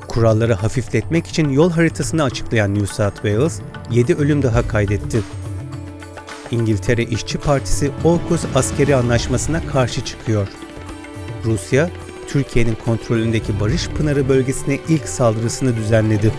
Kuralları hafifletmek için yol haritasını açıklayan New South Wales, 7 ölüm daha kaydetti. İngiltere İşçi Partisi AUKUS askeri anlaşmasına karşı çıkıyor. Rusya, Türkiye'nin kontrolündeki Barış Pınarı bölgesine ilk saldırısını düzenledi.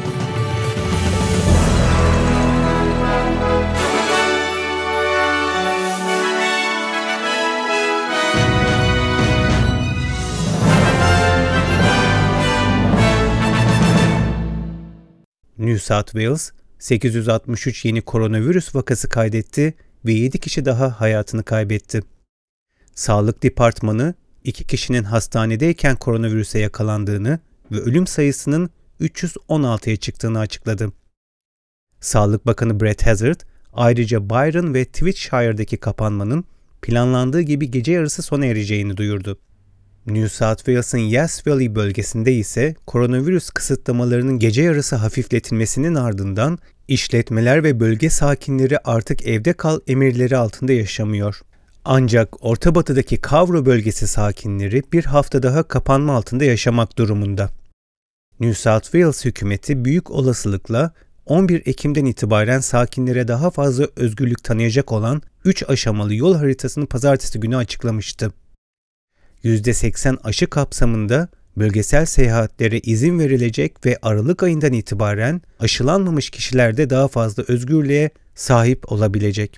New South Wales, 863 yeni koronavirüs vakası kaydetti ve 7 kişi daha hayatını kaybetti. Sağlık Departmanı, 2 kişinin hastanedeyken koronavirüse yakalandığını ve ölüm sayısının 316'ya çıktığını açıkladı. Sağlık Bakanı Brett Hazzard, ayrıca Byron ve Twittshire'daki kapanmanın planlandığı gibi gece yarısı sona ereceğini duyurdu. New South Wales'ın Yass Valley bölgesinde ise koronavirüs kısıtlamalarının gece yarısı hafifletilmesinin ardından işletmeler ve bölge sakinleri artık evde kal emirleri altında yaşamıyor. Ancak Orta Batı'daki Cowra bölgesi sakinleri bir hafta daha kapanma altında yaşamak durumunda. New South Wales hükümeti büyük olasılıkla 11 Ekim'den itibaren sakinlere daha fazla özgürlük tanıyacak olan 3 aşamalı yol haritasını pazartesi günü açıklamıştı. %80 aşı kapsamında bölgesel seyahatlere izin verilecek ve Aralık ayından itibaren aşılanmamış kişiler de daha fazla özgürlüğe sahip olabilecek.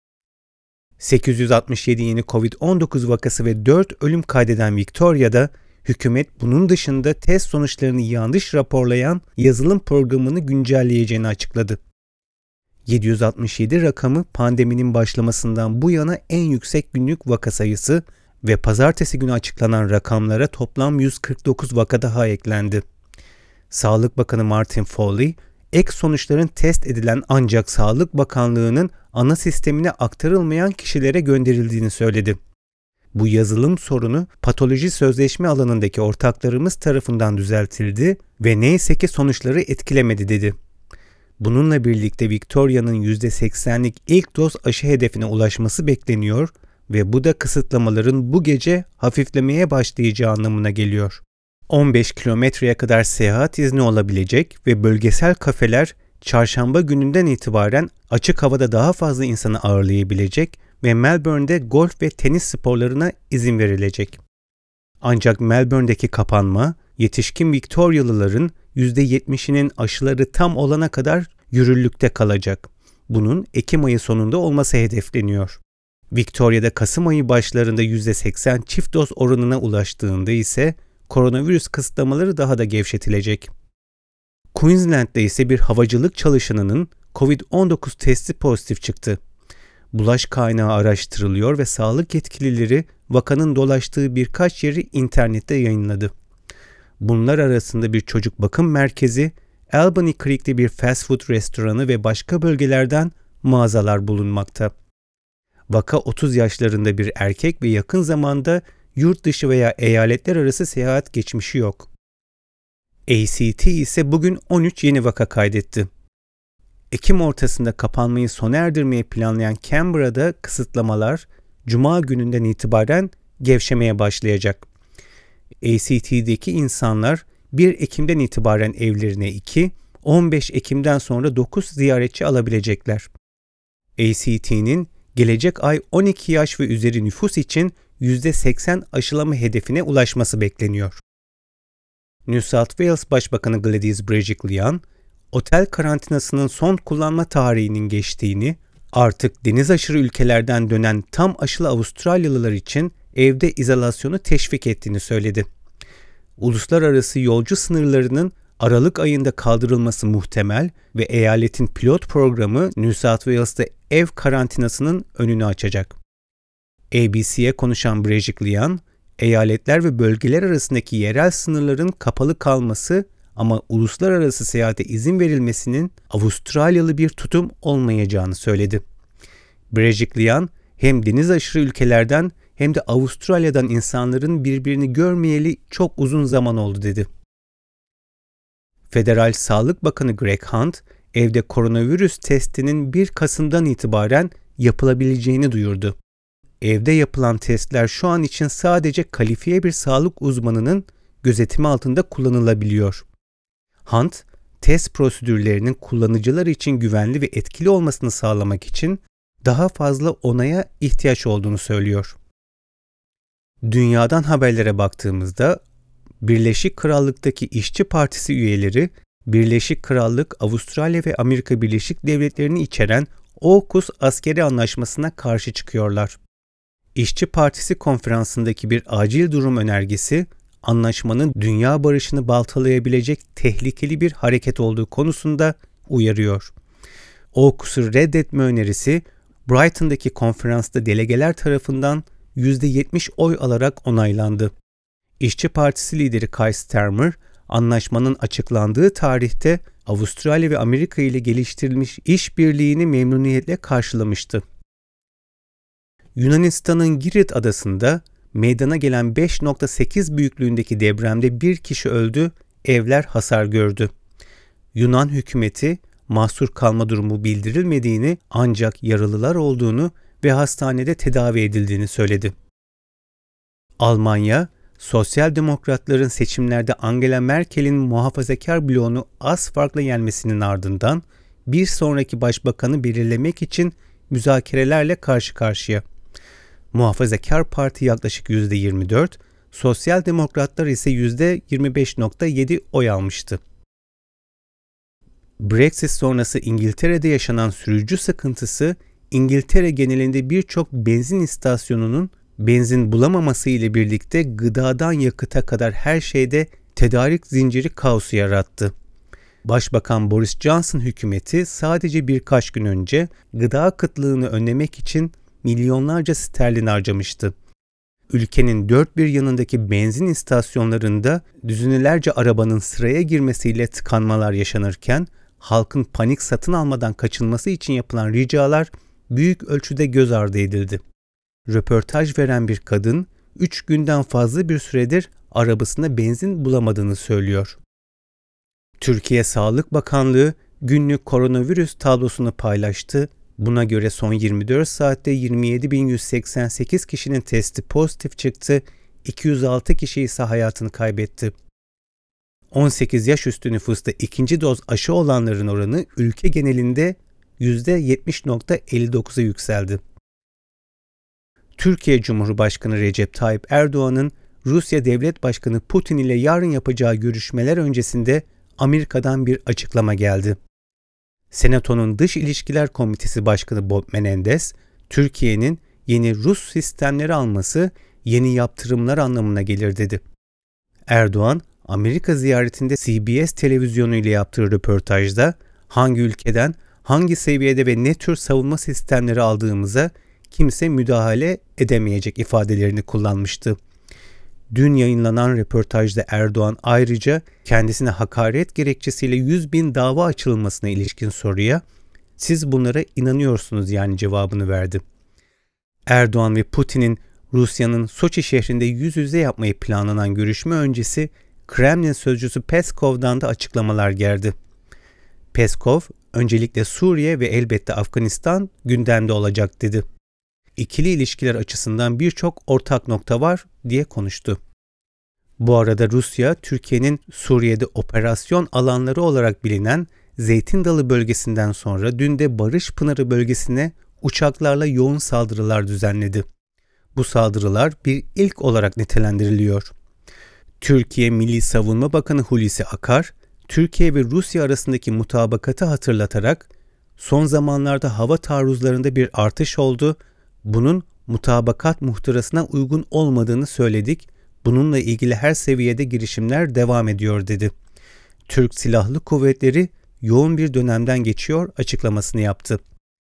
867 yeni COVID-19 vakası ve 4 ölüm kaydeden Victoria'da hükümet bunun dışında test sonuçlarını yanlış raporlayan yazılım programını güncelleyeceğini açıkladı. 767 rakamı pandeminin başlamasından bu yana en yüksek günlük vaka sayısı ve pazartesi günü açıklanan rakamlara toplam 149 vaka daha eklendi. Sağlık Bakanı Martin Foley, ek sonuçların test edilen ancak Sağlık Bakanlığı'nın ana sistemine aktarılmayan kişilere gönderildiğini söyledi. Bu yazılım sorunu patoloji sözleşme alanındaki ortaklarımız tarafından düzeltildi ve neyse ki sonuçları etkilemedi dedi. Bununla birlikte Victoria'nın %80'lik ilk doz aşı hedefine ulaşması bekleniyor ve bu da kısıtlamaların bu gece hafiflemeye başlayacağı anlamına geliyor. 15 kilometreye kadar seyahat izni olabilecek ve bölgesel kafeler çarşamba gününden itibaren açık havada daha fazla insanı ağırlayabilecek ve Melbourne'de golf ve tenis sporlarına izin verilecek. Ancak Melbourne'deki kapanma, yetişkin Victorialıların %70'inin aşıları tam olana kadar yürürlükte kalacak. Bunun Ekim ayı sonunda olması hedefleniyor. Victoria'da Kasım ayı başlarında %80 çift doz oranına ulaştığında ise koronavirüs kısıtlamaları daha da gevşetilecek. Queensland'de ise bir havacılık çalışanının COVID-19 testi pozitif çıktı. Bulaş kaynağı araştırılıyor ve sağlık yetkilileri vakanın dolaştığı birkaç yeri internette yayınladı. Bunlar arasında bir çocuk bakım merkezi, Albany Creek'te bir fast food restoranı ve başka bölgelerden mağazalar bulunmakta. Vaka 30 yaşlarında bir erkek ve yakın zamanda yurt dışı veya eyaletler arası seyahat geçmişi yok. ACT ise bugün 13 yeni vaka kaydetti. Ekim ortasında kapanmayı sona erdirmeyi planlayan Canberra'da kısıtlamalar Cuma gününden itibaren gevşemeye başlayacak. ACT'deki insanlar 1 Ekim'den itibaren evlerine 2, 15 Ekim'den sonra 9 ziyaretçi alabilecekler. ACT'nin gelecek ay 12 yaş ve üzeri nüfus için %80 aşılama hedefine ulaşması bekleniyor. New South Wales Başbakanı Gladys Berejiklian, otel karantinasının son kullanma tarihinin geçtiğini, artık deniz aşırı ülkelerden dönen tam aşılı Avustralyalılar için evde izolasyonu teşvik ettiğini söyledi. Uluslararası yolcu sınırlarının Aralık ayında kaldırılması muhtemel ve eyaletin pilot programı New South Wales'ta ev karantinasının önünü açacak. ABC'ye konuşan Berejiklian, eyaletler ve bölgeler arasındaki yerel sınırların kapalı kalması ama uluslararası seyahate izin verilmesinin Avustralyalı bir tutum olmayacağını söyledi. Berejiklian, hem deniz aşırı ülkelerden hem de Avustralya'dan insanların birbirini görmeyeli çok uzun zaman oldu dedi. Federal Sağlık Bakanı Greg Hunt, evde koronavirüs testinin 1 Kasım'dan itibaren yapılabileceğini duyurdu. Evde yapılan testler şu an için sadece kalifiye bir sağlık uzmanının gözetimi altında kullanılabiliyor. Hunt, test prosedürlerinin kullanıcılar için güvenli ve etkili olmasını sağlamak için daha fazla onaya ihtiyaç olduğunu söylüyor. Dünyadan haberlere baktığımızda Birleşik Krallık'taki İşçi Partisi üyeleri Birleşik Krallık, Avustralya ve Amerika Birleşik Devletleri'ni içeren AUKUS askeri anlaşmasına karşı çıkıyorlar. İşçi Partisi konferansındaki bir acil durum önergesi, anlaşmanın dünya barışını baltalayabilecek tehlikeli bir hareket olduğu konusunda uyarıyor. AUKUS'u reddetme önerisi, Brighton'daki konferansta delegeler tarafından %70 oy alarak onaylandı. İşçi Partisi lideri Keir Starmer, anlaşmanın açıklandığı tarihte Avustralya ve Amerika ile geliştirilmiş işbirliğini memnuniyetle karşılamıştı. Yunanistan'ın Girit adasında meydana gelen 5.8 büyüklüğündeki depremde bir kişi öldü, evler hasar gördü. Yunan hükümeti mahsur kalma durumu bildirilmediğini ancak yaralılar olduğunu ve hastanede tedavi edildiğini söyledi. Almanya, Sosyal Demokratların seçimlerde Angela Merkel'in muhafazakar bloğunu az farkla yenmesinin ardından bir sonraki başbakanı belirlemek için müzakerelerle karşı karşıya. Muhafazakar Parti yaklaşık %24, Sosyal Demokratlar ise %25.7 oy almıştı. Brexit sonrası İngiltere'de yaşanan sürücü sıkıntısı, İngiltere genelinde birçok benzin istasyonunun benzin bulamaması ile birlikte gıdadan yakıta kadar her şeyde tedarik zinciri kaosu yarattı. Başbakan Boris Johnson hükümeti sadece birkaç gün önce gıda kıtlığını önlemek için milyonlarca sterlin harcamıştı. Ülkenin dört bir yanındaki benzin istasyonlarında düzinelerce arabanın sıraya girmesiyle tıkanmalar yaşanırken, halkın panik satın almadan kaçınması için yapılan ricalar büyük ölçüde göz ardı edildi. Röportaj veren bir kadın, 3 günden fazla bir süredir arabasında benzin bulamadığını söylüyor. Türkiye Sağlık Bakanlığı günlük koronavirüs tablosunu paylaştı. Buna göre son 24 saatte 27.188 kişinin testi pozitif çıktı, 206 kişi ise hayatını kaybetti. 18 yaş üstü nüfusta ikinci doz aşı olanların oranı ülke genelinde %70.59'a yükseldi. Türkiye Cumhurbaşkanı Recep Tayyip Erdoğan'ın Rusya Devlet Başkanı Putin ile yarın yapacağı görüşmeler öncesinde Amerika'dan bir açıklama geldi. Senato'nun Dış İlişkiler Komitesi Başkanı Bob Menendez, Türkiye'nin yeni Rus sistemleri alması yeni yaptırımlar anlamına gelir dedi. Erdoğan, Amerika ziyaretinde CBS televizyonu ile yaptığı röportajda hangi ülkeden, hangi seviyede ve ne tür savunma sistemleri aldığımıza kimse müdahale edemeyecek ifadelerini kullanmıştı. Dün yayınlanan röportajda Erdoğan ayrıca kendisine hakaret gerekçesiyle 100.000 dava açılmasına ilişkin soruya "Siz bunlara inanıyorsunuz yani?" cevabını verdi. Erdoğan ve Putin'in Rusya'nın Soçi şehrinde yüz yüze yapmayı planlanan görüşme öncesi Kremlin sözcüsü Peskov'dan da açıklamalar geldi. Peskov, öncelikle Suriye ve elbette Afganistan gündemde olacak dedi. İkili ilişkiler açısından birçok ortak nokta var diye konuştu. Bu arada Rusya, Türkiye'nin Suriye'de operasyon alanları olarak bilinen Zeytin Dalı bölgesinden sonra dün de Barış Pınarı bölgesine uçaklarla yoğun saldırılar düzenledi. Bu saldırılar bir ilk olarak nitelendiriliyor. Türkiye Milli Savunma Bakanı Hulusi Akar, Türkiye ve Rusya arasındaki mutabakatı hatırlatarak son zamanlarda hava taarruzlarında bir artış oldu, bunun mutabakat muhtırasına uygun olmadığını söyledik, bununla ilgili her seviyede girişimler devam ediyor dedi. Türk Silahlı Kuvvetleri yoğun bir dönemden geçiyor açıklamasını yaptı.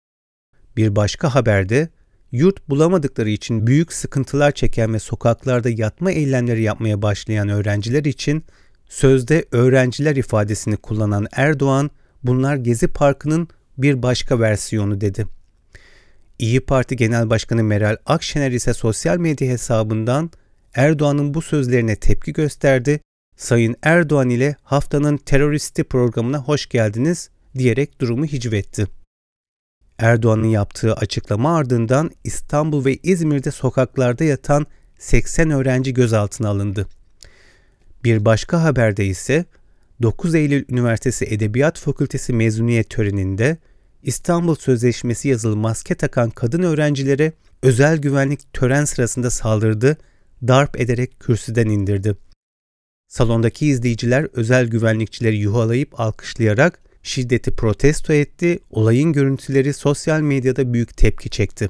Bir başka haberde, yurt bulamadıkları için büyük sıkıntılar çeken ve sokaklarda yatma eylemleri yapmaya başlayan öğrenciler için sözde öğrenciler ifadesini kullanan Erdoğan, bunlar Gezi Parkı'nın bir başka versiyonu dedi. İYİ Parti Genel Başkanı Meral Akşener ise sosyal medya hesabından Erdoğan'ın bu sözlerine tepki gösterdi. Sayın Erdoğan ile haftanın teröristi programına hoş geldiniz diyerek durumu hicvetti. Erdoğan'ın yaptığı açıklama ardından İstanbul ve İzmir'de sokaklarda yatan 80 öğrenci gözaltına alındı. Bir başka haberde ise 9 Eylül Üniversitesi Edebiyat Fakültesi mezuniyet töreninde İstanbul Sözleşmesi yazılı maske takan kadın öğrencilere özel güvenlik tören sırasında saldırdı, darp ederek kürsüden indirdi. Salondaki izleyiciler özel güvenlikçileri yuhalayıp alkışlayarak şiddeti protesto etti, olayın görüntüleri sosyal medyada büyük tepki çekti.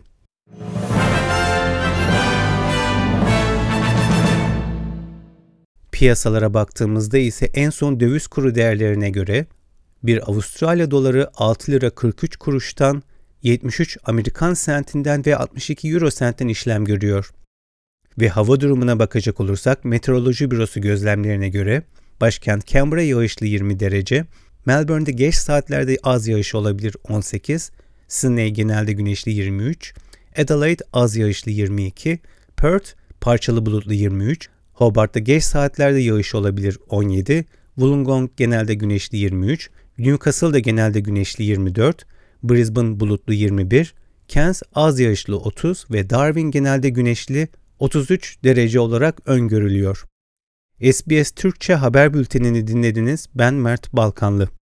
Piyasalara baktığımızda ise en son döviz kuru değerlerine göre bir Avustralya doları 6 lira 43 kuruştan 73 Amerikan sentinden ve 62 Euro sentten işlem görüyor. Ve hava durumuna bakacak olursak Meteoroloji Bürosu gözlemlerine göre başkent Canberra yağışlı 20 derece, Melbourne'de geç saatlerde az yağış olabilir 18, Sydney genelde güneşli 23, Adelaide az yağışlı 22, Perth parçalı bulutlu 23, Hobart'ta geç saatlerde yağış olabilir 17, Wollongong genelde güneşli 23, Newcastle'da genelde güneşli 24, Brisbane bulutlu 21, Cairns az yağışlı 30 ve Darwin genelde güneşli 33 derece olarak öngörülüyor. SBS Türkçe haber bültenini dinlediniz. Ben Mert Balkanlı.